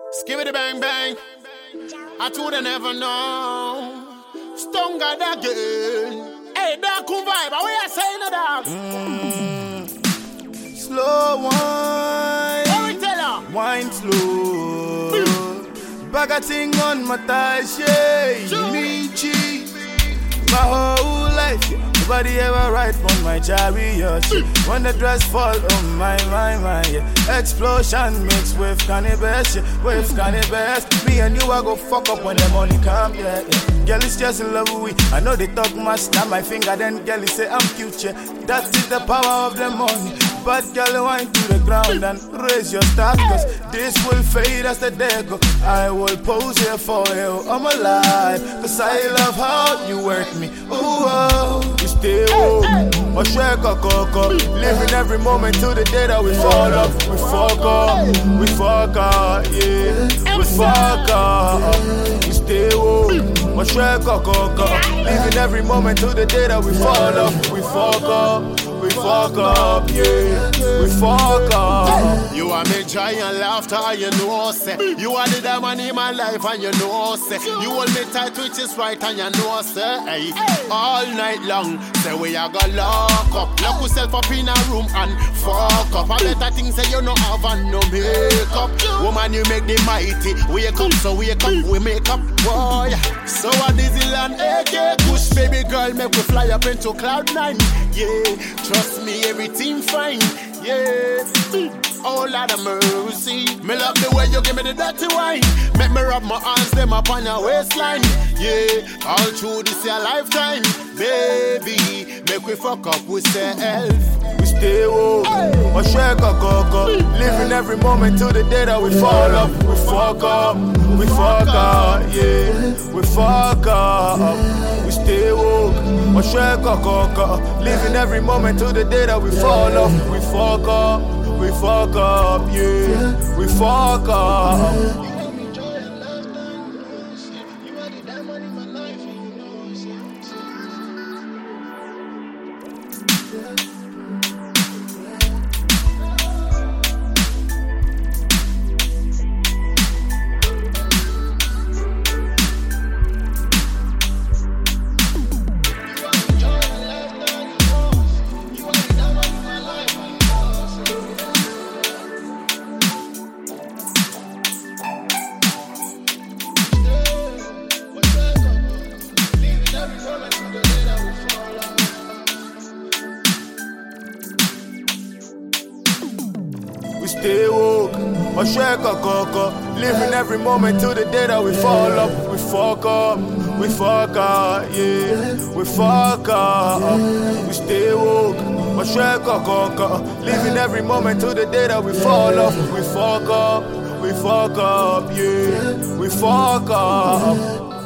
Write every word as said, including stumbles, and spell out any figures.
Skibbity bang bang. I told her never know. Stronger again. Hey, dark vibe. What are you saying, dog? Mm. Slow wine. What we tell her? Wine slow. Bag a thing on my thighs, yeah. Sure. Me cheat. My whole life, yeah. Nobody ever ride on my chariot, yeah. When the dress fall, oh my, my, my, yeah. Explosion mixed with cannabis, yeah. With cannabis. Me and you, I go fuck up when the money come, yeah, yeah. Girl is just in love with me. I know they talk much, snap my finger, then girl is say I'm cute, yeah. That is the power of the money. But girl, wine to the ground and raise your status. This will fade as the day go. I will pose here for you, I'm alive. Cause I love how you work me. Ooh, oh, we stay woke. Or shake a cocoa. Living every moment till the day that we fall off. We fuck up, we fuck up, yeah. We fuck up, we stay woke. Or shake a cocoa. Living every moment till the day that we fall off. We fuck up. We fuck up, yeah, we fuck up. You are me giant laughter, you know, say. You are the diamond in my life, and you know, say. You hold me tight, which is right, and you know, say. Hey, all night long, say we are gonna lock up. Lock yourself up in a room and fuck up. I better things say you no have and no makeup. Woman, you make the mighty wake up, so wake up, we make up, boy. So a Disneyland, A K push, baby girl, make we fly up into cloud nine, yeah. Trust me, everything fine, yeah. Oh, Lord of mercy. Me love the way you give me the dirty wine. Make me rub my hands, them up on your waistline, yeah. All through this your lifetime, baby. Make we fuck up with self. We stay woke, or shake a cocoa. Living every moment till the day that we fall up. We fuck up, we fuck up, yeah. We fuck up. We stay woke, or shake a cocoa. Living every moment till the day that we fall off. We fuck up, we fuck up, yeah. We fuck up. We stay woke, or shake a cocoa. Living every moment till the day that we fall up. We fuck up, we fuck up, yeah. We fuck up. We stay woke, or shake a cocoa. Living every moment till the day that we fall off. We fuck up, we fuck up, yeah. We fuck up.